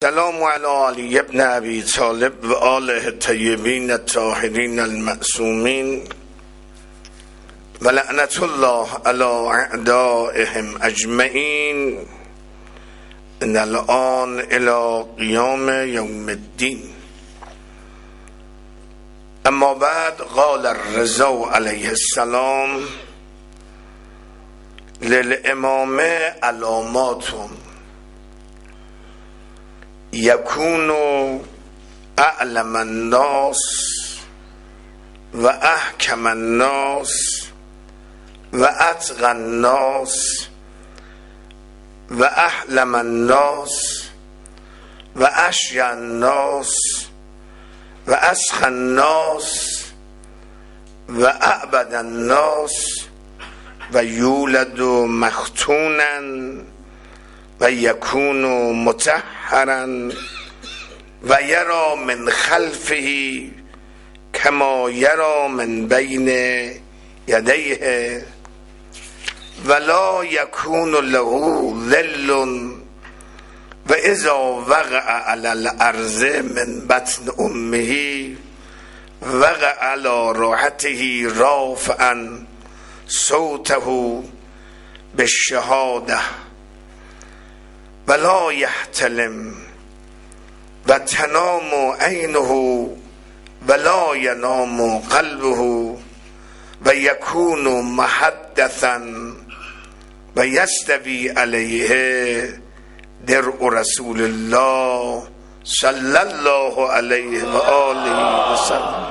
السلام على علی ابن ابی طالب و آله الطیبین الطاهرین المعصومین و لعنت الله علی اعدائهم اجمعین ان الان الی قیام یوم الدین. اما بعد قال الرضا علیه السلام للامام علامات یکون اعلم الناس و احکم الناس و اتقى الناس و احلم الناس و اشیع الناس و اسخى الناس و اعبد الناس و یولد مختونا و یکون مطهرا و یرا من خلفه کما یرا من بین یدیه ولا یکون له ذل و اذا وقع علی الارض من بطن امه وقع علی راحته رافعا صوته بالشهاده ولا یحتلم و تنام عینه ولا ینام قلبه و یکون محدثا و یستوی علیه درع رسول الله صلی الله علیه و آله و سلم.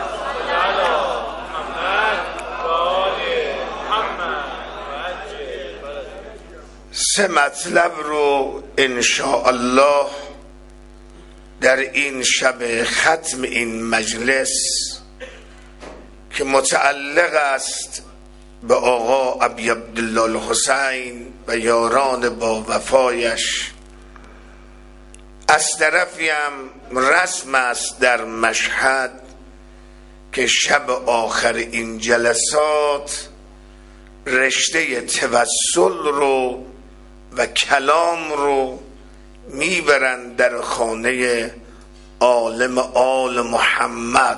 سه مطلب رو انشاءالله در این شب ختم این مجلس که متعلق است به آقا ابی عبدالله الحسین و یاران با وفایش، از طرفی هم رسم است در مشهد که شب آخر این جلسات رشته توسل رو و کلام رو میبرن در خانه عالم آل محمد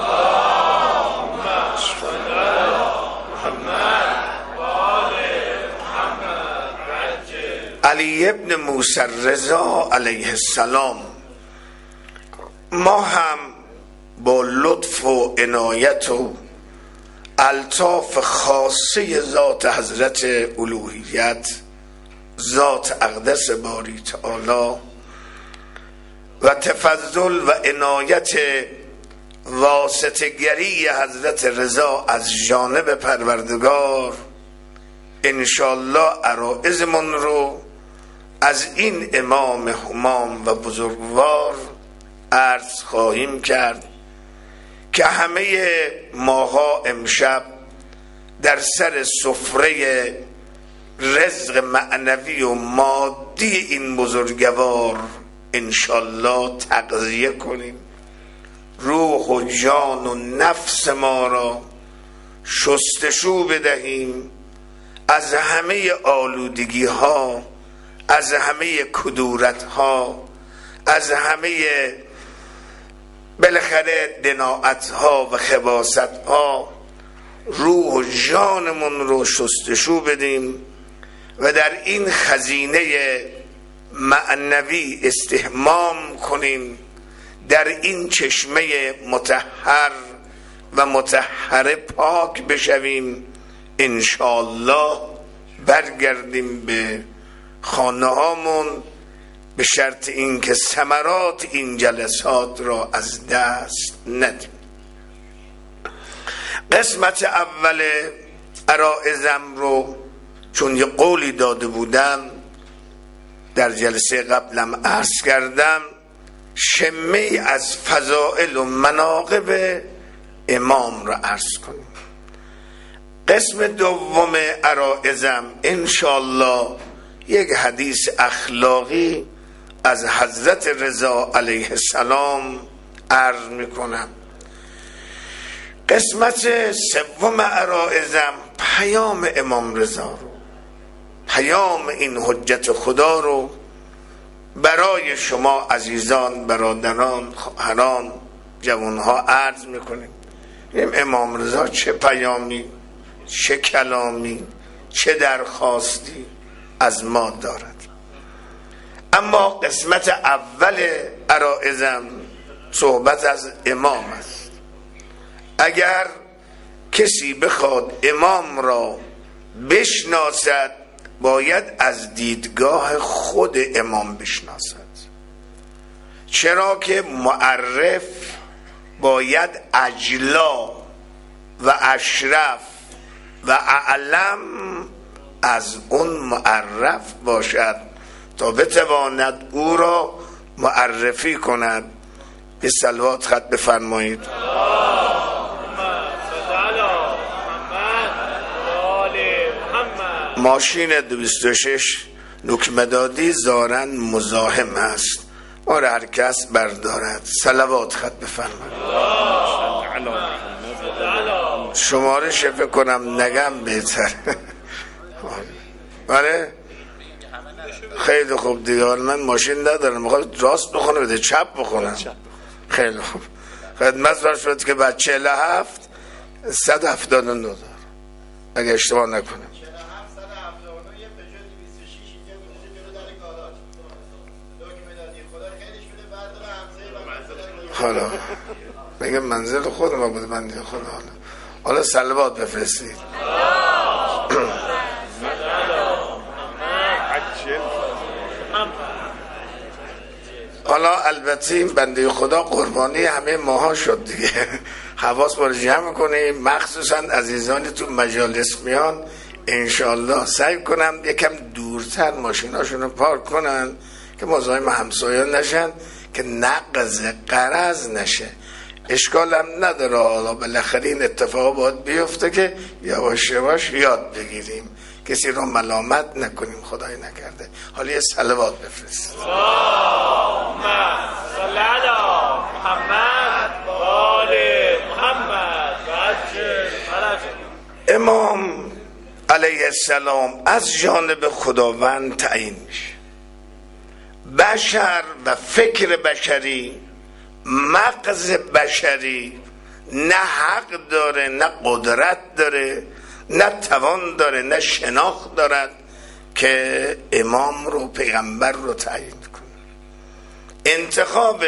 علی ابن موسی الرضا علیه السلام. ما هم با لطف و عنایت و الطاف خاصه ذات حضرت الوهیت، ذات اقدس باری تعالی و تفضل و عنایت واسطه‌گری حضرت رضا از جانب پروردگار انشالله عرائضمون رو از این امام همام و بزرگوار عرض خواهیم کرد که همه ماها امشب در سر سفره رزق معنوی و مادی این بزرگوار انشالله تغذیه کنیم، روح و جان و نفس ما را شستشو بدهیم از همه آلودگی ها، از همه کدورت ها، از همه بالاخره دناعت ها و خباثت ها. روح و جانمون رو شستشو بدیم و در این خزینه معنوی استحمام کنیم، در این چشمه مطهر و مطهره پاک بشویم، انشاءالله برگردیم به خانه هامون به شرط اینکه ثمرات این جلسات را از دست ندیم. قسمت اول عرائضم رو چون یه قولی داده بودم در جلسه قبلم عرض کردم، شمه از فضائل و مناقب امام را عرض کنیم. قسم دوم عرائضم انشاءالله یک حدیث اخلاقی از حضرت رضا علیه السلام عرض میکنم. قسمت سوم عرائضم پیام امام رضا رو، پیام این حجت خدا رو برای شما عزیزان، برادران، خواهران، جوانها عرض میکنیم امام رضا چه پیامی، چه کلامی، چه درخواستی از ما دارد. اما قسمت اول عرایزم صحبت از امام است. اگر کسی بخواد امام را بشناسد باید از دیدگاه خود امام بشناسد، چرا که معرف باید اجلا و اشرف و اعلم از اون معرف باشد تا بتواند او را معرفی کند. به صلوات ختم بفرمایید. ماشین 226 نکمدادی زارن مزاحم است، ما را هر کس بردارد. صلوات ختم بفرمایید. شماره فکر کنم نگم بهتر. بله خیلی خوب دیگه. من ماشین ندارم، میخواد راست بخونه بده چپ بخونم. خیلی خوب. خدمت فرض شد که بعد 47 179 دار اگه اشتباه نکنم. حالا میگه منزل خود ما بود بنده خدا. حالا صلوات بفرستید. حالا البته این بنده خدا قربانی همه ماها شد دیگه. حواس ما رو جمع کنیم، مخصوصا عزیزانی تو مجالس میان انشالله سعی کنم یکم دورتر ماشیناشون رو پارک کنن که مزاحم همسایان نشن، که نقض قرض نشه. اشکال هم نداره، حالا بالاخره این اتفاق باید بیفته که یواش یواش یاد بگیریم، کسی رو ملامت نکنیم خدای نکرده. حالا یه صلوات بفرست. اللهم صل علی محمد و آل محمد و عجل فرجه. امام علیه السلام از جانب خداوند تعیین میشه. بشر و فکر بشری، مغز بشری نه حق داره، نه قدرت داره، نه توان داره، نه شناخت دارد که امام رو، پیغمبر رو تعیین کنه. انتخاب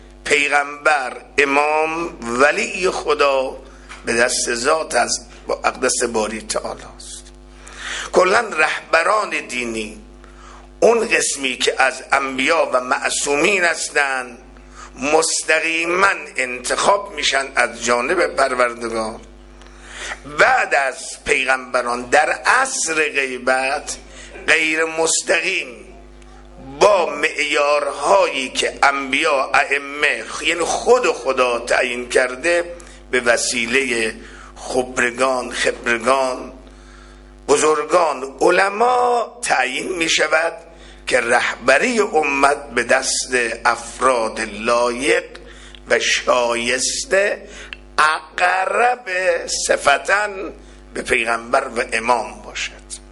پیغمبر، امام، ولی خدا به دست ذات از اقدس باری تعالی است. کلا رهبران دینی، اون قسمی که از انبیا و معصومین هستند، مستقیما انتخاب میشن از جانب پروردگار. بعد از پیغمبران در عصر غیبت غیر مستقیم با معیارهایی که انبیا، ائمه، یعنی خود خدا تعیین کرده، به وسیله خبرگان، خبرگان، بزرگان، علما تعیین می شود که رهبری امت به دست افراد لایق و شایسته اقرب صفتاً به پیغمبر و امام باشد.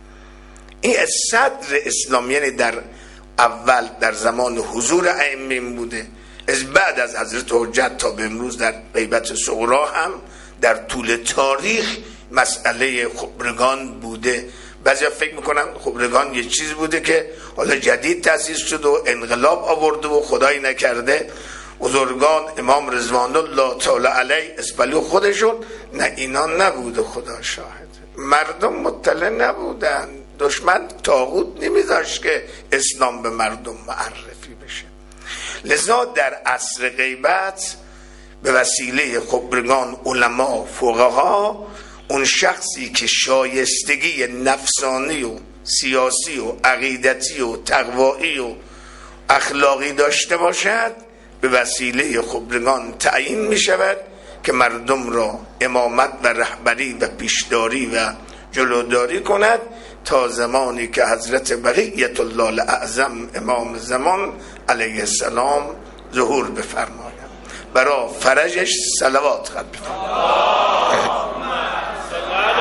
این صدر اسلام، یعنی در اول در زمان حضور ائمه بوده، از بعد از حضرت حجت تا به امروز در غیبت صغری هم در طول تاریخ مسئله خبرگان بوده. بعضیا فکر میکنن خبرگان یه چیز بوده که حالا جدید تأسیس شد و انقلاب آورده و خدای نکرده بزرگان امام رضوان الله تعالی علیه اسپلیو خودشون، نه اینا نبوده. خدا شاهد مردم مطلع نبودن، دشمن طاغوت نمیذاشت که اسلام به مردم معرفی بشه. لذا در عصر غیبت به وسیله خبرگان، علما، فقها، اون شخصی که شایستگی نفسانی و سیاسی و عقیدتی و تقوایی و اخلاقی داشته باشد، به وسیله خبرگان تعیین می شود که مردم را امامت و رهبری و پیشداری و جلوداری کند تا زمانی که حضرت بقیت الله الاعظم امام زمان علیه السلام ظهور بفرماید. برای فرجش صلوات خط بفرماید.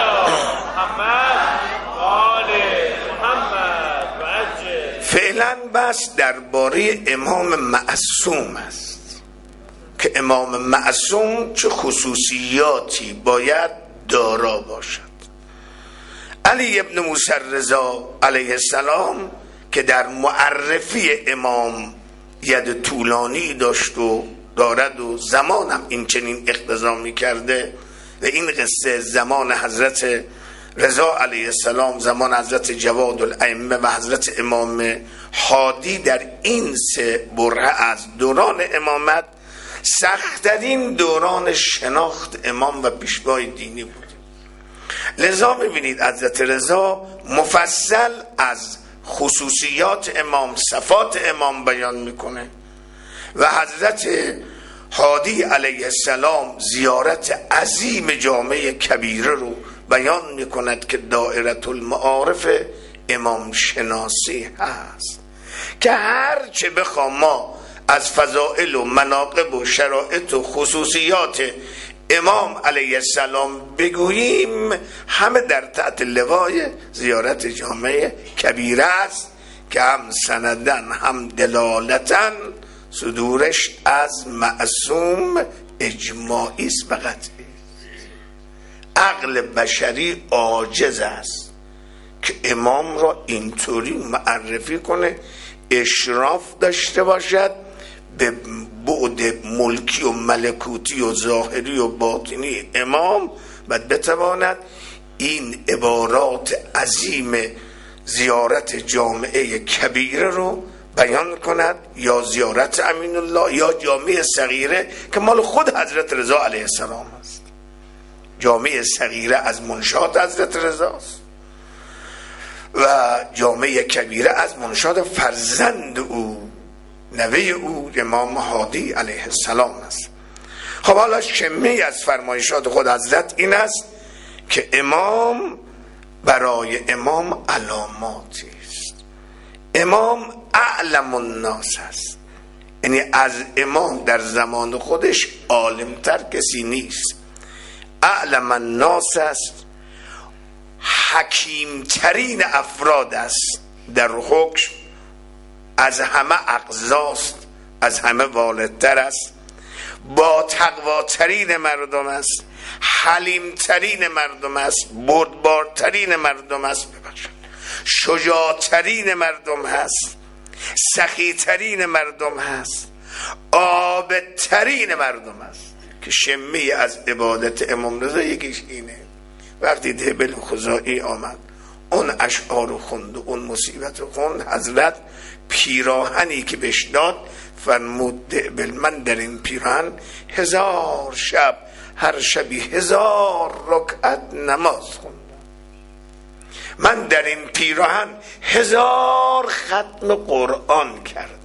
فعلا بحث درباره امام معصوم است که امام معصوم چه خصوصیاتی باید دارا باشد. علی ابن موسی رضا علیه السلام که در معرفی امام ید طولانی داشت و دارد و زمانم این چنین اقتضا می کرده و این قصه زمان حضرت رضا علیه السلام، زمان حضرت جواد الائمه و حضرت امام هادی، در این سه بره از دوران امامت سخت‌ترین دوران شناخت امام و پیشوای دینی بود. لذا می‌بینید حضرت رضا مفصل از خصوصیات امام، صفات امام بیان میکنه و حضرت هادی علیه السلام زیارت عظیم جامع کبیره رو بیان میکند که دائره المعارف امام شناسی هست که هر چه بخوام ما از فضائل و مناقب و شرائط و خصوصیات امام علیه السلام بگوییم همه در تحت لوای زیارت جامع کبیره است که هم سندن هم دلالتن صدورش از معصوم اجماعی است و قطعی. عقل بشری عاجز است که امام را اینطوری معرفی کنه اشراف داشته باشد به بعد ملکی و ملکوتی و ظاهری و باطنی امام و بتواند این عبارات عظیم زیارت جامعه کبیره رو بیان کند، یا زیارت امین الله یا جامعه صغیره که مال خود حضرت رضا علیه السلام است. جامعه صغیره از منشات حضرت رضاست و جامعه کبیره از منشات فرزند او، نوه او، امام هادی علیه السلام است. خب حالا شمی از فرمایشات خود حضرت این است که امام، برای امام علاماتی است. امام اعلم الناس است، یعنی از امام در زمان خودش عالمتر کسی نیست. اعلم الناس است، حکیمترین افراد است در حکم، از همه اقضاست، از همه والدتر است، با تقواترین مردم است، حلیمترین مردم است، بردبارترین مردم است، شجاعترین مردم هست، سخیترین مردم هست، عابدترین مردم است. که شمی از عبادت امام رضا یکیش اینه. وقتی دهبل خزائی آمد اون اشعار رو خوند و اون مصیبت رو خوند، حضرت پیراهنی که بهش داد فرمود دهبل من در این پیراهن 1000 شب هر شبی 1000 رکعت نماز خوندم. من در این پیراهن 1000 ختم قرآن کردم.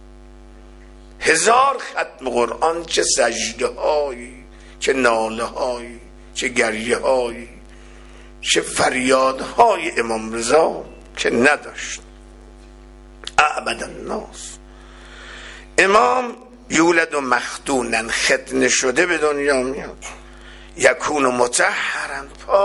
1000 ختم قرآن. چه سجده هایی، چه ناله هایی، چه گریه هایی، چه فریاد های امام رضا که نداشت. اعبد الناس. امام یولد و مختونن، ختنه شده به دنیا میاد. یکون مطهرن،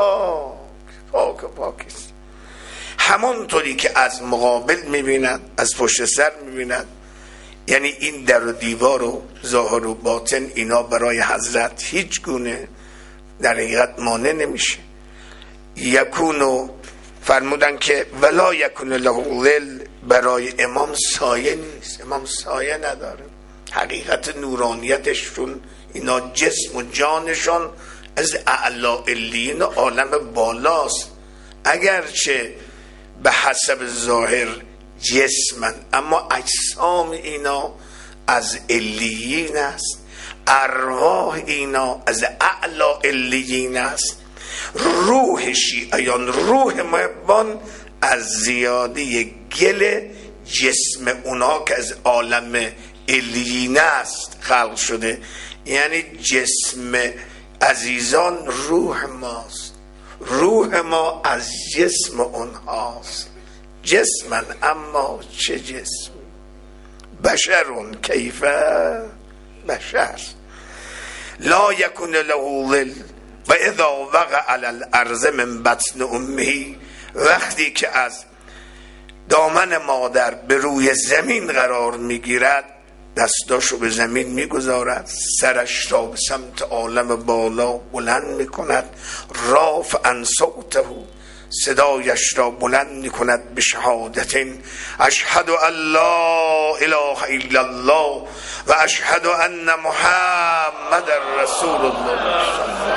پاکیست. همونطوری که از مقابل میبیند، از پشت سر میبیند. یعنی این در و دیوار و ظاهر و باطن اینا برای حضرت هیچ گونه در حقیقت مانع نمیشه. یکونو فرمودن که ولا یکون له ظل، برای امام سایه نیست. امام سایه نداره. حقیقت نورانیتشون اینا جسم و جانشون از اعلا علیین عالم بالاست، اگرچه به حسب ظاهر جسمن، اما اجسام اینا از علیین است، ارواح اینا از اعلا علیین است. روح شیعیان، روح محبان از زیاده گل جسم اونا که از عالم علیین است خلق شده. یعنی جسم عزیزان روح ماست، روح ما از جسم اونهاست. جسمن اما چه جسم، بشرون کیفه بشر. لا یکون له ظل و اذا وقع علی الارض من بطن امه، وقتی که از دامن مادر به روی زمین قرار میگیرد، دستاشو به زمین میگذارد، سرش را به سمت عالم بالا بلند میکند، رافعا صوته، صدایش را بلند میکند به شهادت اشهد ان لا اله الا الله و اشهد ان محمد رسول الله.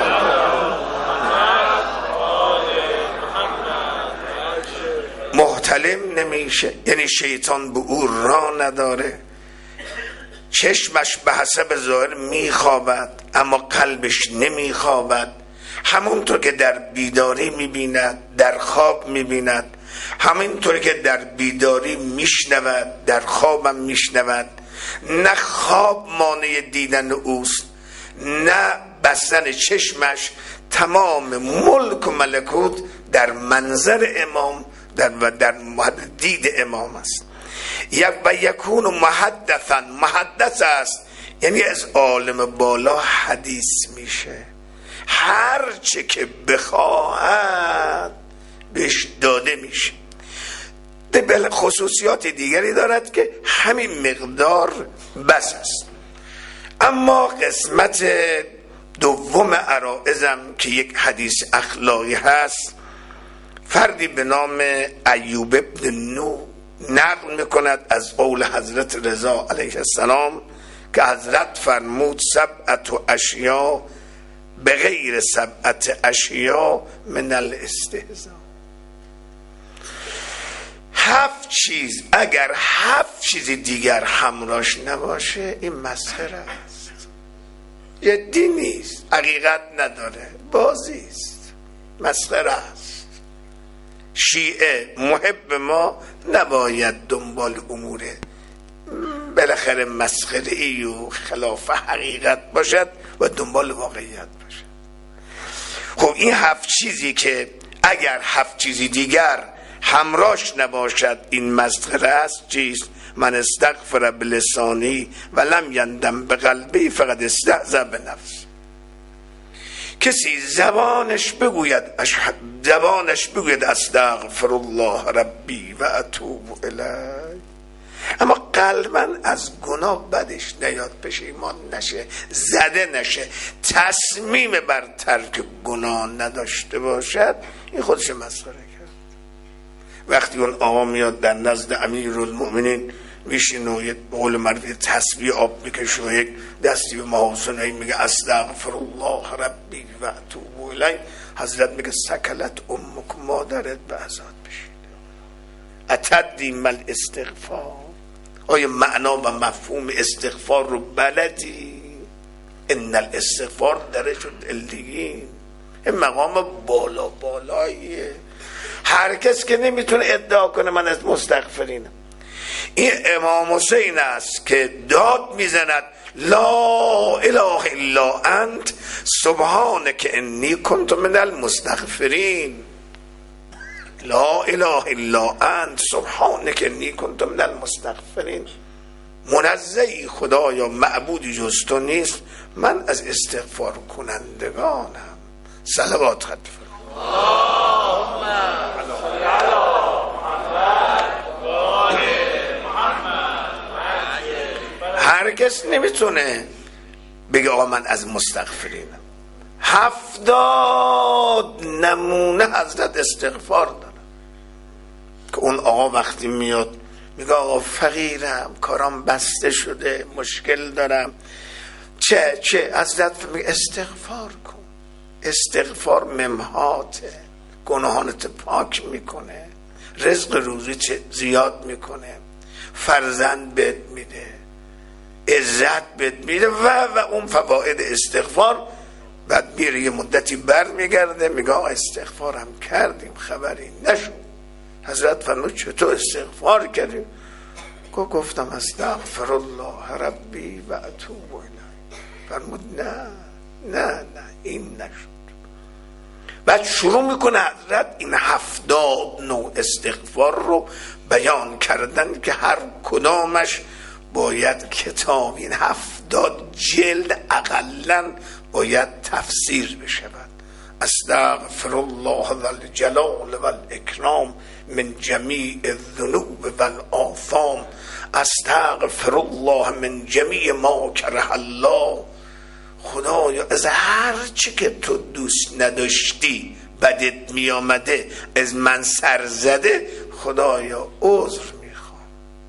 محتلم نمیشه، یعنی شیطان به او راه نداره. چشمش به حسب ظاهر میخوابد اما قلبش نمیخوابد، همونطور که در بیداری میبیند در خواب میبیند، همینطور که در بیداری میشنود در خوابم میشنود. نه خواب مانع دیدن اوست، نه بستن چشمش. تمام ملک و ملکوت در منظر امام در دید امام است. و یکون محدثا، محدث است یعنی از عالم بالا حدیث میشه، هر چه که بخواهد بهش داده میشه. به خصوصیات دیگری دارد که همین مقدار بس است. اما قسمت دوم عرائزم که یک حدیث اخلاقی هست، فردی به نام ایوب ابن نو نقل میکند از قول حضرت رضا علیه السلام که حضرت فرمود سبعت اشیاء به غیر سبعت اشیاء من الاستهزاء. 7 چیز اگر 7 چیز دیگر همراهش نباشه این مسخره است، جدی نیست، حقیقت نداره، بازی است، مسخره است. شیعه محب ما نباید دنبال امور بالاخره مسخره ای و خلاف حقیقت باشد و دنبال واقعیت باشد. خب این 7 چیزی که اگر 7 چیزی دیگر همراهش نباشد این مسخره است چیست؟ من استغفر بلسانی و لم یندم به قلبی فقط استهزأ به نفس. کسی زبانش بگوید استغفر الله ربی و اتوب الیه، اما قلباً از گناه بدش نیاد، پشیمان نشه، زده نشه، تصمیم بر ترک گناه نداشته باشد، این خودش مسخره کرد. وقتی اون آقا میاد در نزد امیرالمؤمنین میشینه و به قول معروف تسبیح آب میکشه و یک دستی به محاسنه میگه استغفر الله ربی و اتوب الیه، حضرت میگه سکلت امک، مادرت به عذاب بشید. اتدری مل استغفار، آیا معنا و مفهوم استغفار رو بلدی؟ ان الاستغفار درجه العلیین، این مقام بالاییه. هر کس که نمیتونه ادعا کنه من از مستغفرینم. این امام حسین است که داد میزند لا اله الا انت سبحانک انی کنت من المستغفرین. لا اله الا انت سبحانک انی کنت من المستغفرین. منزهی خدایا معبودی جز تو نیست، من از استغفار کنندگانم. صلوات خط اللهم صل علی محمد. هر کس نمیتونه بگه آقا من از مستغفرینم. 70 نمونه حضرت استغفار داره که اون آقا وقتی میاد میگه آقا فقیرم، کارام بسته شده، مشکل دارم، چه حضرت میگه استغفار کن. استغفار ممحاته، گناهانت پاک میکنه، رزق روزی زیاد میکنه، فرزند بهت میده، عزت بهت میده و اون فواید استغفار. بعد میره یه مدتی بر میگرده میگه آقا استغفارم کردیم خبری نشد. حضرت فرمود چطور استغفار کردیم؟ گفتم استغفر الله ربی و اتوب الیه. فرمود نه این نشد. بعد شروع میکنه حضرت این 70 نوع استغفار رو بیان کردن که هر کدامش باید کتاب، این 70 جلد اقلن باید تفسیر بشود. استغفر الله ذا الجلال والاکرام من جمیع الذنوب والآثام، استغفر الله من جمیع ما کره الله. خدایا از هر چی که تو دوست نداشتی بدت می آمده، از من سر زده، خدایا عذر میخوام.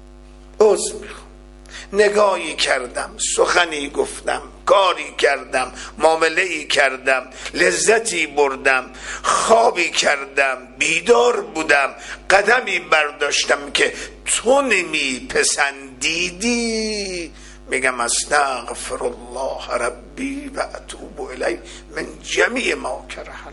نگاهی کردم، سخنی گفتم، کاری کردم، معامله‌ای کردم، لذتی بردم، خوابی کردم، بیدار بودم، قدمی برداشتم که تو نمی پسندیدی، میگم استغفر الله ربی و اتوب الیه من جمیع ما کره الله.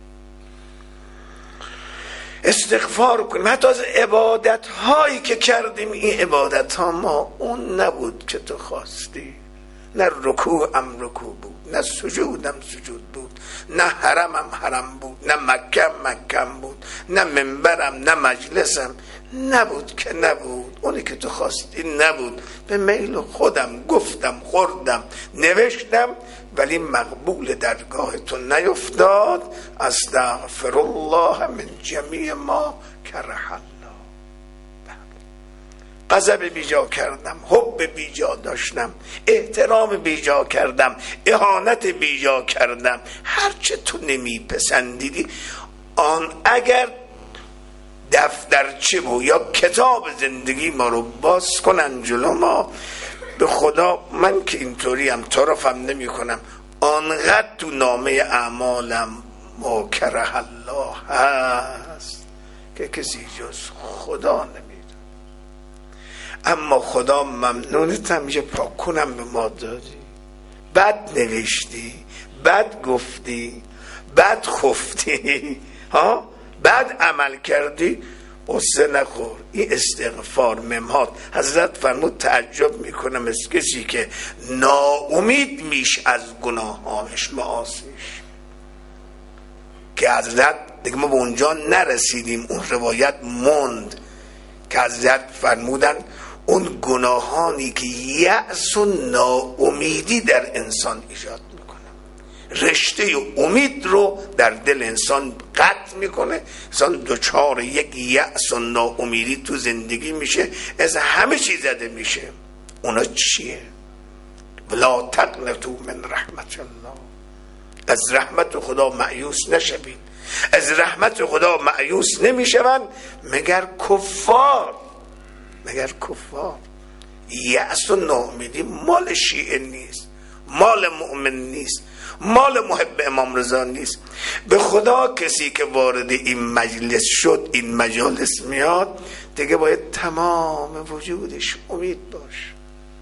استغفار کنیم. حتی از عبادت هایی که کردیم، این عبادت ها ما اون نبود که تو خواستی. نه رکوعم رکوع بود، نه سجودم سجود بود، نه حرمم حرم بود، نه مکم بود، نه منبرم، نه مجلسم نبود که نبود. اونی که تو خواستی نبود. به میل خودم گفتم، خوردم، نوشتم، ولی مقبول درگاه تو نیفتاد. استغفر الله من جمیع ما کره الله. غضب بیجا کردم، حب بیجا داشتم، احترام بیجا کردم، اهانت بیجا کردم، هرچه تو نمیپسندیدی. آن اگر دفترچه بود یا کتاب زندگی ما رو باز کنن جلو ما، به خدا من که اینطوری هم طرفم نمی کنم، آنقدر تو نامه اعمالم ما کره الله هست که کسی جز خدا نمیده. اما خدا ممنونتم میشه پاک کنم به ما دادی. بد نوشتی، بد گفتی، بد خفتی، بد عمل کردی، قصه نخور. این استغفار ممهات. حضرت فرمود تعجب میکنم از کسی که ناامید میش از گناهانش، معاصیش، که حضرت دیگه ما به اونجا نرسیدیم. اون روایت موند که حضرت فرمودن اون گناهانی که یأس و ناامیدی در انسان ایجاد میکنه، رشته امید رو در دل انسان قطع میکنه، انسان دچار یک یأس و ناامیدی تو زندگی میشه، از همه چیز زده میشه. اونا چیه؟ ولا تقنطوا من رحمت الله. از رحمت خدا مایوس نشوید. از رحمت خدا مایوس نمیشوند مگر کفار. یأس و ناامیدی مال شیعه نیست، مال مؤمن نیست، مال محب امام رضا نیست. به خدا کسی که وارد این مجلس شد، این مجالس میاد، دیگه باید تمام وجودش امید باشه.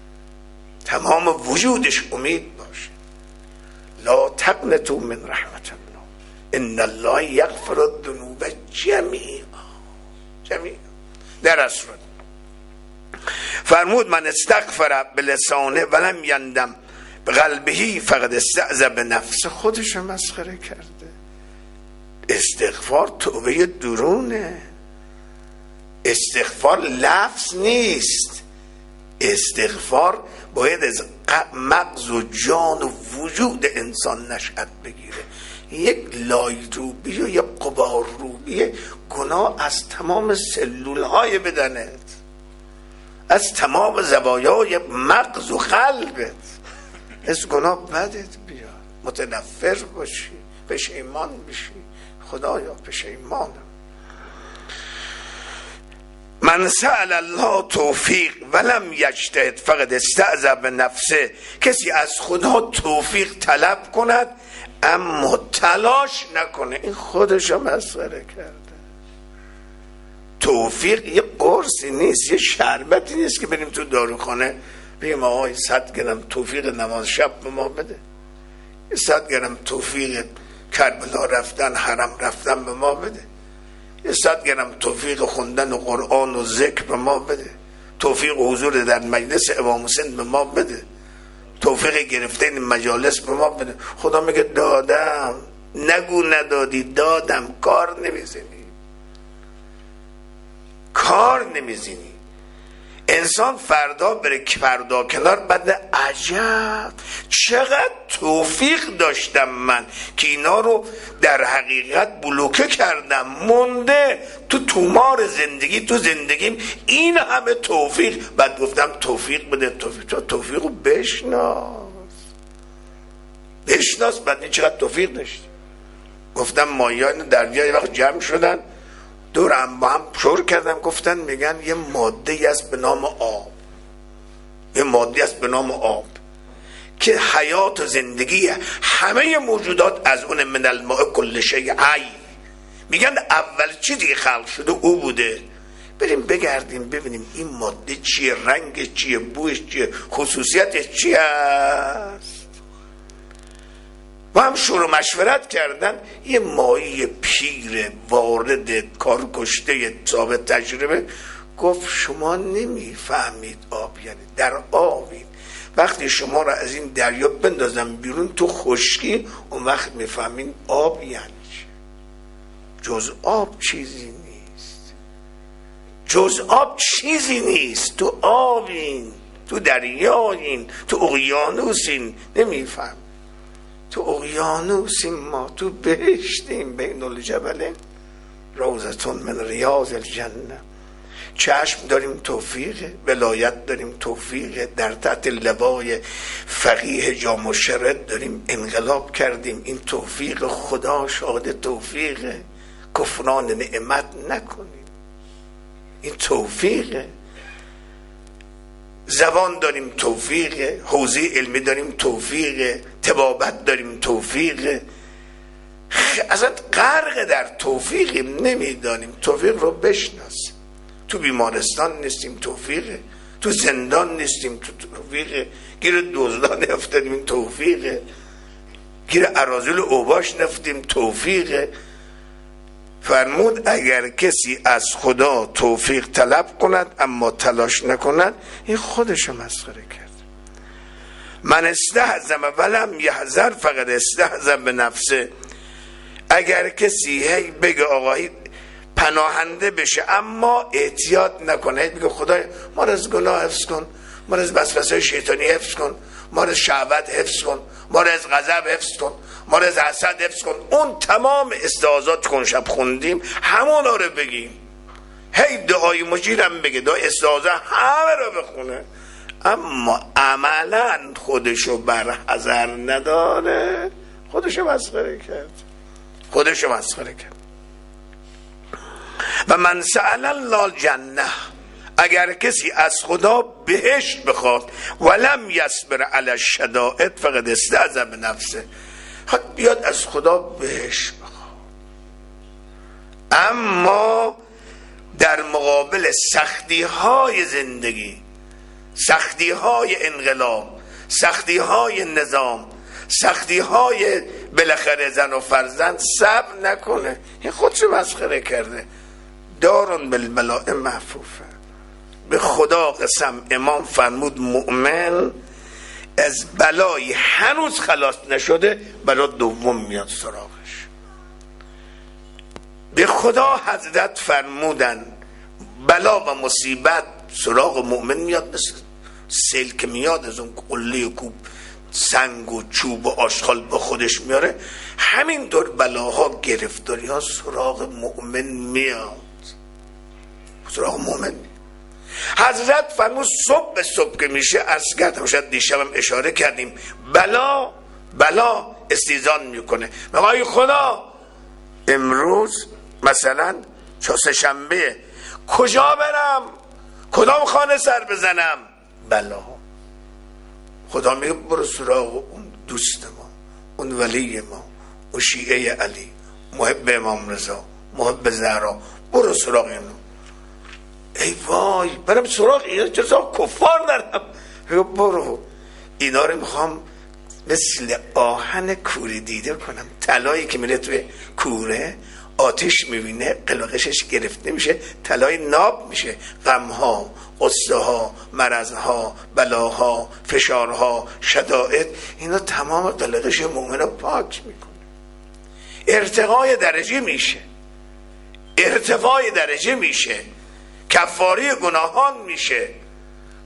لا تقنطوا من رحمت الله ان الله یغفر الذنوب جمیعا. در اصل فرمود من استغفر بلسانه ولم یندم به قلبهی فقد استعذ به نفس. خودش مسخره کرده. استغفار توبه درونه. استغفار لفظ نیست. استغفار باید از مغز و جان و وجود انسان نشأت بگیره. یک لایروبی و یک قبارروبی گناه از تمام سلولهای بدنت، از تمام زوایای مغز و قلبت، از گناه بدت بیاد، متنفر باشی، پشیمان بشی. خدایا پشیمانم. من سأل الله توفیق ولم یجتهد فقد استعذ بنفسه. کسی از خدا توفیق طلب کند اما تلاش نکنه، این خودشو مسخره کرده. توفیق یه قرصی نیست، یه شربتی نیست که بریم تو داروخانه بگیم آقای 100 گرم توفیق نماز شب به ما بده، 100 گرم توفیق کربلا رفتن، حرم رفتن به ما بده، 100 گرم توفیق خوندن قرآن و ذکر به ما بده، توفیق حضور در مجلس امام حسین به ما بده، توفیق گرفتن مجالس به ما بده. خدا میگه دادم، نگو ندادی، دادم. کار نمیزنی. انسان فردا بره فردا کنار بعد عجب چقدر توفیق داشتم من که اینا رو در حقیقت بلوکه کردم، مونده تو تومار زندگی، تو زندگیم این همه توفیق. بعد گفتم توفیق بده، توفیق رو بشناس. بعد این چقدر توفیق داشتی. گفتم مایان دریا یه وقت جمع شدن دور هم با هم شور کردم، گفتن میگن یه ماده است به نام آب، یه ماده است به نام آب که حیات و زندگی همه موجودات از اون من الماء کل شیء حی. میگن اول چیزی خلق شده او بوده. بریم بگردیم ببینیم این ماده چیه، رنگ چیه، بویش چیه، خصوصیتش چی است. با هم شور و مشورت کردن. یه ماهی پیر وارد کار کشته صاحب تجربه گفت شما نمیفهمید آب یعنی در آبید، وقتی شما را از این دریا بندازم بیرون تو خشکی اون وقت میفهمین آب یعنی چه. جز آب چیزی نیست، جز آب چیزی نیست. تو آبین، تو دریایین، تو اقیانوسین، نمیفهم. تو اقیانوسیم، ما تو بهشتیم، بین الجبلین روضة من ریاض الجنه. چشم داریم توفیق، ولایت داریم توفیق، در تحت لوای فقیه جامع شرعت داریم انقلاب کردیم. این توفیق خدا، شاهد توفیق، کفران نعمت نکنیم. این توفیق. زبان داریم توفیق، حوزه علمی داریم توفیق، طبابت داریم توفیق. اصلا غرق در توفیقیم، نمیدانیم. توفیق رو بشناس. تو بیمارستان نیستیم توفیقه، تو زندان نیستیم توفیقه، گیر دزدان افتادیم توفیقه، گیر اراذل اوباش نفتیم توفیقه. فرمود اگر کسی از خدا توفیق طلب کند اما تلاش نکند این خودش مسخره کرد. من استهزم ولم یحذر فقد استهزم به نفسه. اگر کسی هی بگه آقایی پناهنده بشه اما احتیاط نکنه، بگه خدای ما رو از گناه حفظ کن، ما رو از وسوسه شیطانی حفظ کن، ما رو از شهوت حفظ کن، ما رو از غضب حفظ کن، ما رو از حسد حفظ کن. اون تمام استعاذات کن شب خوندیم همونا رو بگیم. هی دعای مجیرم بگه، دعای استعاذه همه رو بخونه، اما عملا خودشو بر حذر نداره، خودشو مسخره کرد، خودشو مسخره کرد. و من سأل الله الجنه، اگر کسی از خدا بهشت بخواد ولم یصبر علی الشدائد فقد استهزأ بنفسه، خود بیاد از خدا بهشت بخواد اما در مقابل سختی های زندگی، سختی های انقلاب، سختی های نظام، سختی های بالاخره زن و فرزند صبر نکنه، این خودشو مسخره کرده. دارون بالبلاء محفوفه. به خدا قسم امام فرمود مؤمن از بلایی هنوز خلاص نشده برای دوم میاد سراغش. به خدا حضرت فرمودن بلا و مصیبت سراغ مؤمن میاد مثل سیل که میاد از اون قله کوب سنگ و چوب و آشغال با خودش میاره، همین دور بلاها گرفتاری ها سراغ مؤمن میاد، سراغ مؤمن. حضرت فرمود صبح به صبح که میشه، عرض کردم شاید دیشبم اشاره کردیم، بلا استیزان میکنه. میگه خدا امروز مثلا سه شنبه کجا برم، کدام خانه سر بزنم؟ بلا. خدا میگه برو سراغ اون دوست ما، اون ولی ما، اون شیعه علی، محب امام رضا، محب زهرا، برو سراغ اینو. ای وای برم سراغ اینا، چرا کفار دارم؟ برو اینا رو میخوام مثل آهن کوره دیده کنم. طلایی که میره توی کوره آتش میبینه قلاقشش گرفته میشه، طلای ناب میشه. غمها، غصه ها، مرضها، بلاها، فشارها، شدائد، اینا تمام قلاقش مؤمن رو پاک میکنه. ارتقای درجه میشه، ارتفاع درجه میشه، کفاره گناهان میشه.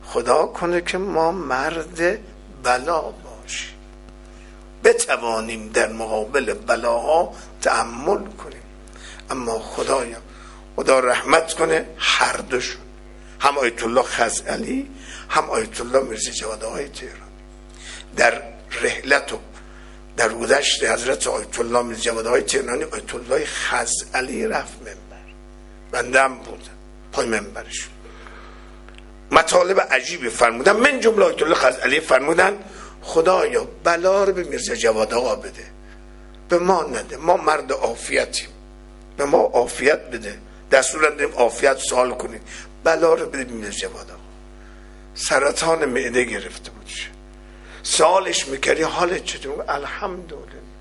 خدا کنه که ما مرد بلا باشیم، بتوانیم در مقابل بلاها تحمل کنیم. اما خدا رحمت کنه هر دوشون، هم آیت الله خزعلی هم آیت الله میرزا جواد آقای تهرانی، در رحلت و در گذشت حضرت آیت الله میرزا جواد آقای تهرانی آیت الله خزعلی رفت منبر، بنده هم بودم پای منبرش، مطالب عجیبی فرمودن، من جمله آیت الله خزعلی فرمودن خدایا بلا رو به میرزا جواد آقا بده، به ما نده، ما مرد عافیتیم، به ما عافیت بده، دستور دادیم عافیت سوال کنید، بلا رو بده به میرزا جواد آقا. سرطان معده گرفته بود، سوالش میکردی حالت چطور؟ الحمدلله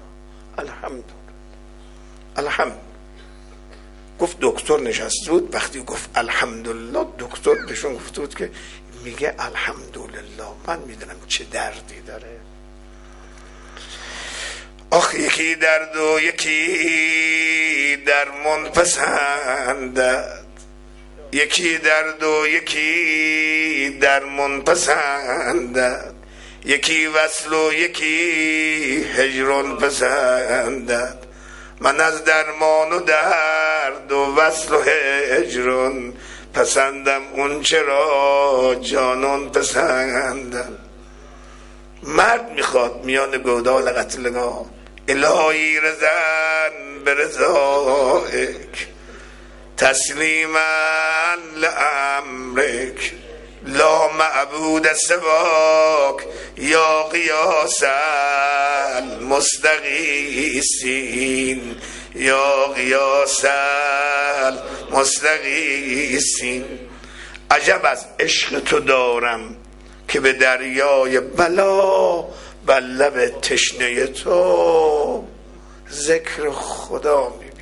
الحمدلله. گفت دکتر نشسته بود، وقتی گفت الحمدلله دکتر بهشون گفته بود که میگه الحمدلله من میدونم چه دردی داره. آخ یکی درد و یکی درمان پسندد، یکی درد و یکی درمان پسندد، یکی وصل و یکی هجران پسندد، من از درمان و درد و وصل و هجران پسندم اون چرا جانان پسندم. مرد میخواد میان گودال قتلگاه الهی رزن به رضایک تسلیما لامرک لا معبود سواک یا قیاس المستغیثین یا قیاس المستغیثین. عجب از عشق تو دارم که به دریای بلا بر لب تشنه تو ذکر خدا میبینم.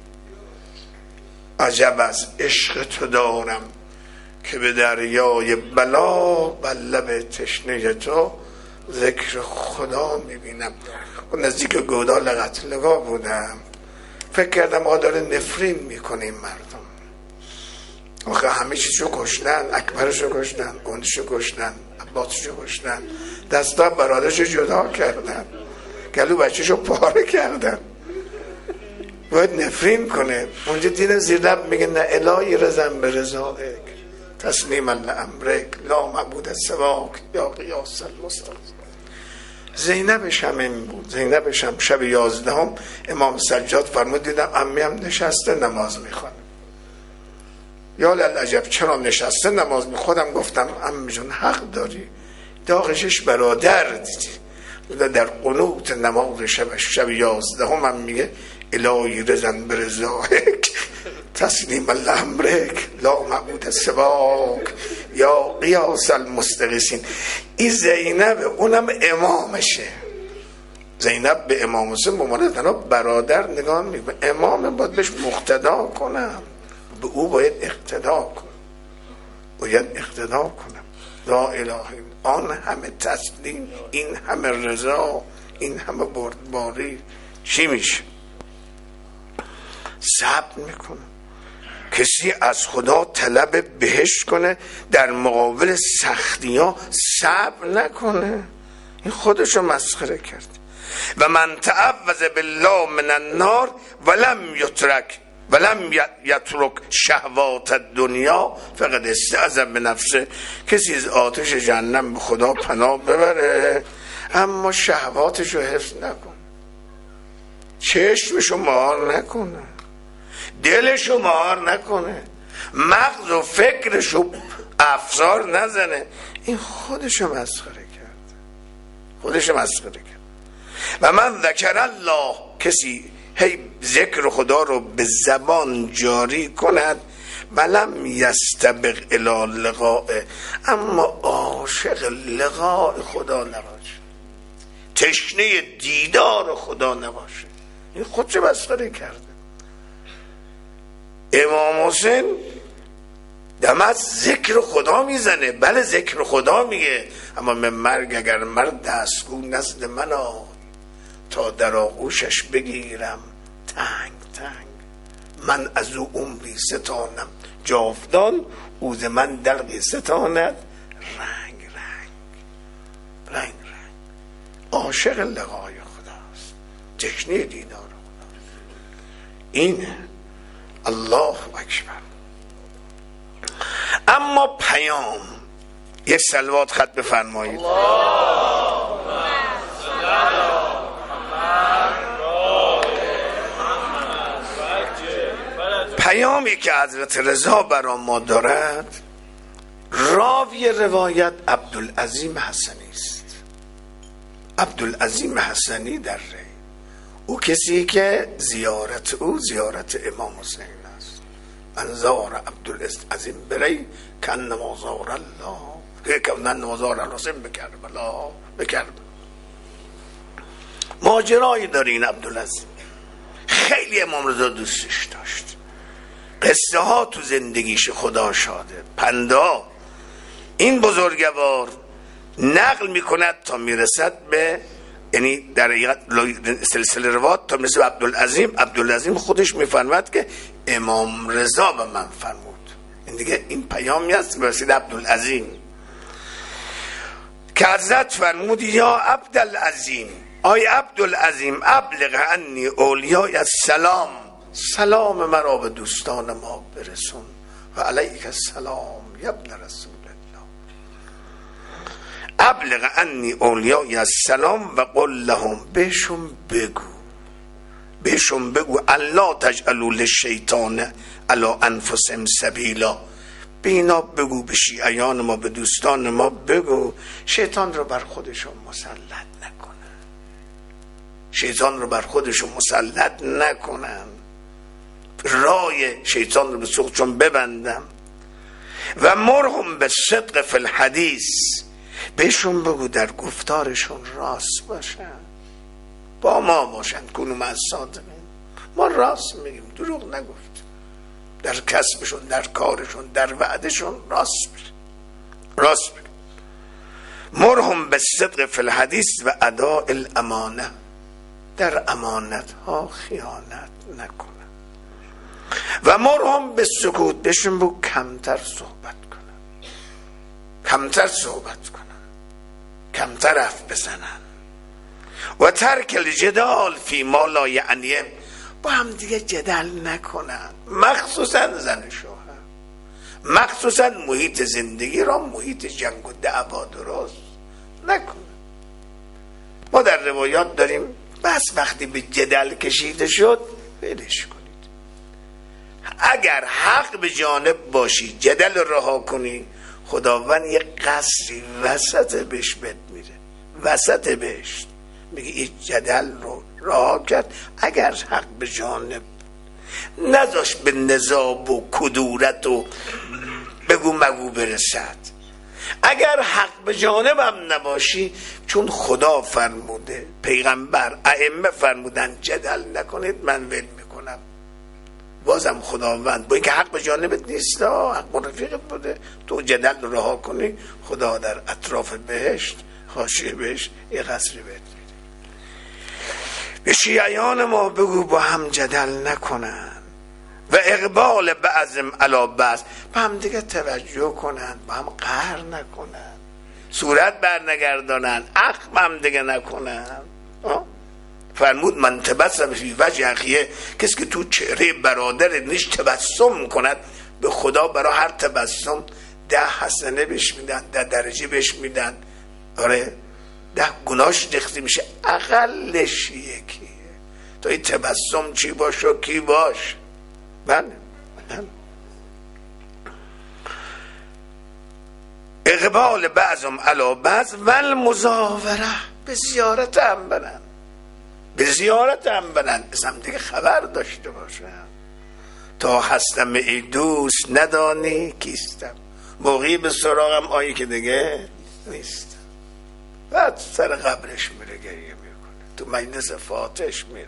عجب از عشق تو دارم که به دریای بلا بر لب تشنه تو ذکر خدا میبینم. نزدیک گودال قتلگاه بودم، فکر کردم داره نفرین میکنه این مردم. آخه همه چیزشو کشتن، اکبرشو کشتن، گندشو کشتن، عباسشو کشتن، دستا برادرشو جدا کردن، گلو بچهشو پاره کردن. باید نفرین کنه. اونجا دیدن زیر لب میگه نه الهی رزم به رضایک تسلیما لامرک لا معبود سواک یا قیاس المستغیث. زینبش هم این بود. زینبش هم شب 11 امام سجاد فرمود دیدم عمی هم نشسته نماز میخوانه. یا للعجب چرا نشسته نماز خودم گفتم عمی جون حق داری، داغشش برادر دیدی. در قنوت نماز شب 11 هم میگه الهی رزن به رضایک تسلیما لامرک لا معبود سواک یا قیاس المستغیثین. این زینب اونم امامشه. زینب به امام حسین بمانه برادر نگاه میکنه، امام باید بهش مقتدا کنم، به او باید اقتدا کنم، باید اقتدا کنم. لا اله آن همه تسلیم، این همه رضا، این همه بردباری چی میشه؟ صبر میکنه. کسی از خدا طلب بهشت کنه در مقابل سختی ها صبر نکنه، این خودشو مسخره کرد. و من تعوذ بالله من النار ولم یترک شهوات الدنیا فقد استعذب بنفسه. کسی از آتش جهنم به خدا پناه ببره اما شهواتشو حفظ نکن، چشمشو مار نکنه، دلشو مار نکنه، مغز و فکرشو افسار نزنه، این خودشو مسخره کرد. خودشو مسخره کرد. و من ذکر الله، کسی هی ذکر خدا رو به زبان جاری کند ولم یستبق الی لقاء، اما عاشق لقاء خدا نباشه، تشنه دیدار خدا نباشه، این خودشو مسخره کرده. امام حسین دم از ذکر خدا میزنه، بله ذکر خدا میگه، اما من مرگ اگر مرد دستگو نزد من تا در آغوشش بگیرم تنگ تنگ، من از او عمری ستانم جاودان، او ز من دلقی ستاند رنگ عاشق لقای خداست، تشنه دیدار خداست. اینه. الله اکبر. اما پیام، یک صلوات خط بفرمایید. پیامی که حضرت رضا برا ما دارد، راوی روایت عبدالعظیم حسنی است. عبدالعظیم حسنی در ری، او کسی که زیارت او زیارت امام حسین است. من زار عبدالعظیم بری کن نمازار الله، که نمازار الحسین بکرد. ماجرایی داره این عبدالعظیم. خیلی امام رضا دوستش داشت. قصه ها تو زندگیش خدا شاده، پندا این بزرگوار نقل میکند تا میرسد به، یعنی در حقیقت سلسله روات تا میرسه به عبدالعظیم. عبدالعظیم خودش میفرماد که امام رضا به من فرمود. این دیگه این پیامی است به وسیله عبدالعظیم که حضرت فرمود یا عبدالعظیم، آی عبدالعظیم، ابلغ عنی اولیای السلام، سلام مرا به دوستان ما برسون. و علیک السلام یا ابن رسول الله. ابلغ عنی اولیای السلام و قل لهم، بهشون بگو الله تجعلوا للشیطان علی انفسهم سبیلا. بینا بگو به شیعیان ما، به دوستان ما بگو شیطان رو بر خودشون مسلط نکنن، شیطان رو بر خودشون مسلط نکنن، رای شیطان رو به سوقشون ببندم. و مرهم به صدق فی الحدیث، بهشون بگو در گفتارشون راست باشن، با ما باشن، کنو مع الصادقین، ما راست میگیم، دروغ نگفتیم، در کسبشون، در کارشون، در وعدشون راست بگیم. مرهم به صدق فی الحدیث و اداء الامانه، در امانت ها خیانت نکنن. و مرهم به سکوت، بهشون بگو کمتر صحبت کنن، کمتر حرف بزنن. و ترک الجدال فی ما لا یعنیهم، با هم دیگه جدل نکنن، مخصوصا زن شوهر، مخصوصا محیط زندگی را محیط جنگ و دعوا درست نکنن. ما در روایات داریم بس وقتی به جدل کشیده شد ولش کنید. اگر حق به جانب باشی جدل رها کنی، خداوند یک قصری وسط بهش بد میره، وسط بهشت، میگه این جدل رو رها کرد. اگر حق به جانب نذاش به نزاع و کدورت و بگو مگو برسد. اگر حق به جانب هم نباشی، چون خدا فرموده، پیغمبر، ائمه فرمودن جدل نکنید، من ول میکنم. بازم خداوند با اینکه حق به جانبت نیست، حق رفیقت بوده، تو جدل رها کنی، خدا در اطراف بهشت، حاشیه بهشت، یه قصری بهت میده. به شیعیان ما بگو با هم جدل نکنن. و اقبال بعضم علی بعض، با هم دیگه توجه کنن، با هم قهر نکنن، صورت بر نگردانن، عقب هم دیگه نکنن. فرمود من تبسم فی وجه اخیه، کسی که تو چهره برادر نیش تبسم کند، به خدا برای هر تبسم 10 حسنه بهش میدن، 10 درجه بهش میدن. آره 10 گناهش ریخته میشه، اقلش یکیه. تو این تبسم چی باش و کی باش. بله اقبال بعضم علی بعض و المزاوره، به زیارت هم برن، به زیارت هم برن، از هم دیگه خبر داشته باشن. تا هستم ای دوست ندانی کیستم، موقعی به سراغم آیی که دیگه نیستم. بعد سر قبرش میره گریه میکنه، تو مجلس فاتش میره.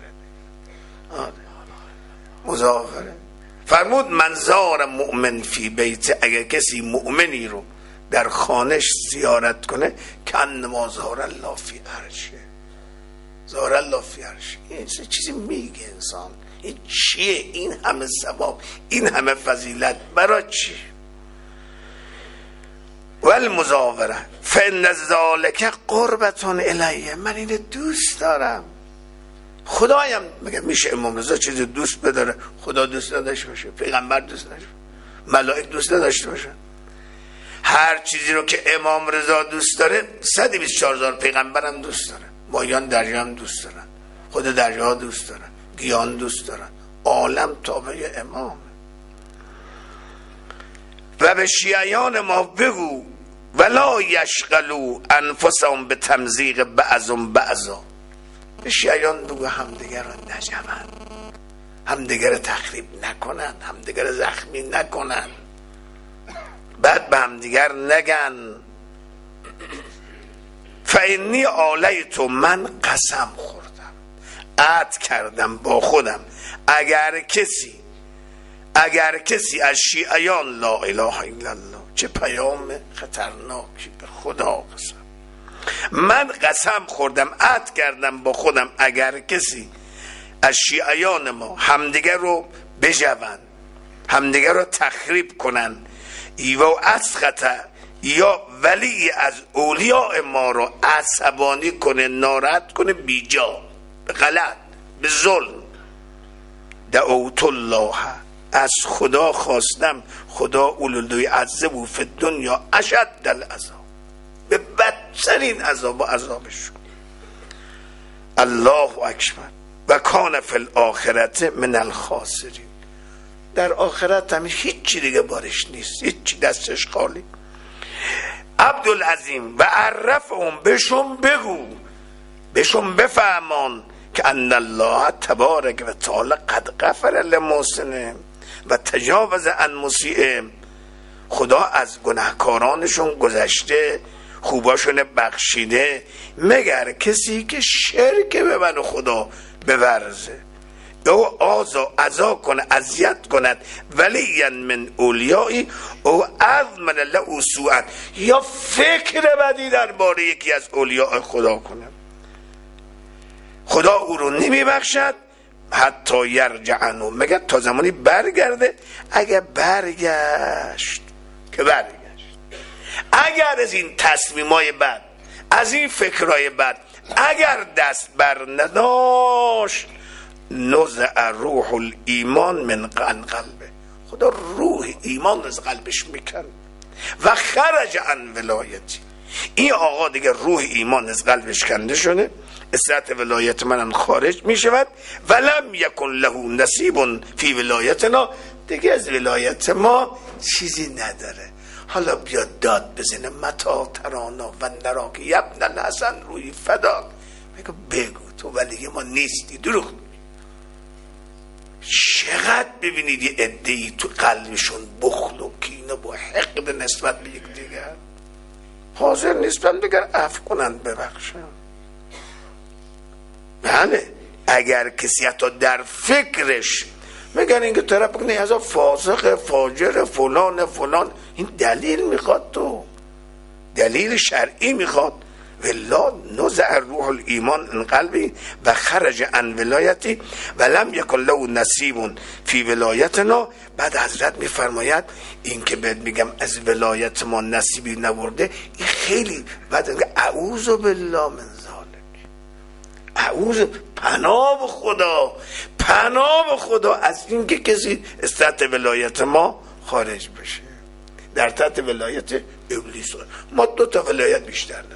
مزاوره. فرمود من زار مؤمن فی بیت، اگر کسی مؤمنی رو در خانش زیارت کنه، کن ما زار الله فی عرشه، زار الله فی عرشه. این چیزی میگه انسان، این چیه؟ این همه ثواب، این همه فضیلت برای چی؟ و المزاوره فان ذلک قربة الیه، من اینو دوست دارم. خدایم میگه میشه امام رضا چیزی دوست بداره خدا دوست نداشته باشه، پیغمبر دوست نداشته باشه، ملائک دوست نداشته باشه؟ هر چیزی رو که امام رضا دوست داره 124,000 پیغمبر هم دوست داره، مایان دریا هم دوست دارن، خود دریا ها دوست دارن، گیان دوست دارن، عالم تابع امام. و به شیعیان ما بگو ولا یشغلوا انفسهم به تمزیق بعضهم بعضا، به شیعیان بگو همدیگر رو نجمن، همدیگر رو تخریب نکنن، همدیگر رو زخمی نکنن، بعد به همدیگر نگن. فانی آلیت، من قسم خوردم، عهد کردم با خودم، اگر کسی از شیعیان لا اله الا الله، چه پیام خطرناکی، به خدا قسم، من قسم خوردم عهد کردم با خودم اگر کسی از شیعیان ما همدیگر رو بجون، همدیگر رو تخریب کنن، و اسخطه یا ولی از اولیاء ما رو عصبانی کنه، ناراحت کنه، بیجا، به غلط، به ظلم، دعوت الله، از خدا خواستم خدا اولوی عذبو فی الدنیا اشد العذاب، به بدترین عذاب و عذابشون. الله اکبر و کان فی الاخرة من الخاسرین، در آخرت هم هیچی دیگه بارش نیست، هیچی دستش خالی. عبدالعظیم و عرفهم، بهشون بگو، بهشون بفهمان که ان الله تبارک و تعالی قد غفر للمحسنین و تجاوز عن مسیئهم، خدا از گناهکارانشون گذشته، خوباشون بخشیده، مگر کسی که شرک به من خدا بورزه او عذا کنه، اذیت کند، ولی من اولیایی او اضمن له سوءا، یا فکر بدی درباره یکی از اولیاء خدا کنه، خدا او رو نمیبخشد حتی یرجعنو، مگر تا زمانی برگرده. اگر برگشت که برگشت، اگر از این تصمیمای بد، از این فکرهای بد اگر دست بر نداشت، نزع روح الایمان من قلبه، خدا روح ایمان از قلبش میکن و خرج عن ولایتی، این آقا دیگه روح ایمان از قلبش کنده شده، اصلاحت ولایت منم خارج میشود، ولم یکن له نصیب فی ولایتنا، دیگه از ولایت ما چیزی نداره. حالا بیا داد بزنه متا ترانا و نراک یبن الحسن روی فدا، بگو تو ولی ما نیستی، دروغ. چقدر ببینید یه عده‌ای تو قلبشون بخل و کینه و حقد نسبت به یک دیگر، حاضر نیستن دیگر عفو کنن، ببخشن. بله اگر کسی حتی در فکرش میگن این که طرف بکنه از فاسق فاجر فلان، این دلیل میخواد، تو دلیل شرعی میخواد. ولا نزع روح الایمان ان قلبی و خرج عن ولایتی و لم یکن له نصیب فی ولایتنا. بعد حضرت میفرماید این که بهت میگم از ولایت ما نصیبی نبرده، این خیلی بعد میگه اعوذ بالله من ذلک، اعوذ، پناه به خدا از این که کسی از تحت ولایت ما خارج بشه، در تحت ولایت ابلیس. ما 2 تا ولایت بیشتر نداریم،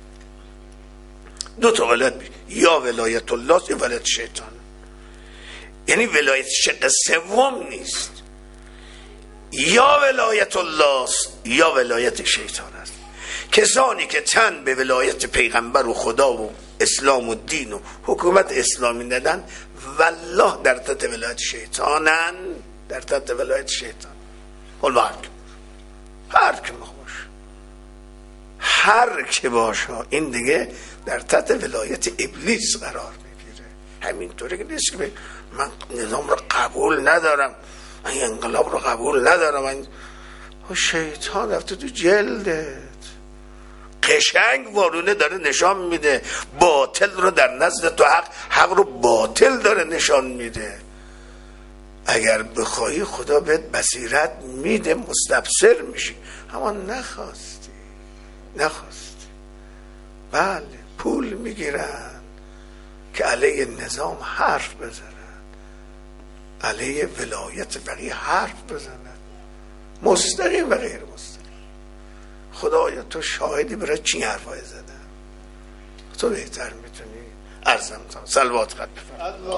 2 تا ولایت بیشتر، یا ولایت الله یا ولایت شیطان، یعنی ولایت شق سوم نیست، یا ولایت الله است یا ولایت شیطان است. کسانی که تن به ولایت پیغمبر و خدا و اسلام و دین و حکومت اسلامی ندن، والله در تحت ولایت شیطانن، در تحت ولایت شیطان. والله هر که باشه این دیگه در تحت ولایت ابلیس قرار میگیره. همینطوری که نیست که من نظام رو قبول ندارم، من انقلاب رو قبول ندارم، من شیطان رفته تو جلدت، قشنگ وارونه داره نشان میده، باطل رو در نزد تو حق رو باطل داره نشان میده. اگر بخوایی خدا بهت بصیرت میده، مستبصر میشی، اما نخواستی. نخواست. بله پول میگیرن که علیه نظام حرف بزنن، علیه ولایت بقیه حرف بزنن، مستقیم و غیر مستقیم. خدایا تو شاهدی برای چی حرفای زدن، تو بهتر میتونی. عرضم تا صلوات قد بفرم.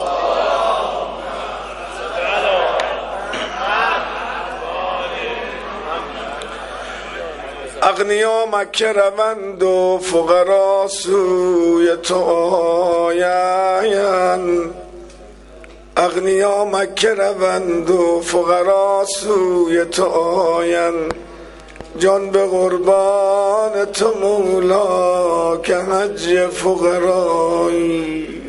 اغنیا مکه روند و فقرا سوی تو آیند، اغنیا مکه روند و فقرا سوی تو آیند، جان به قربان تو مولا که حج فقرایی.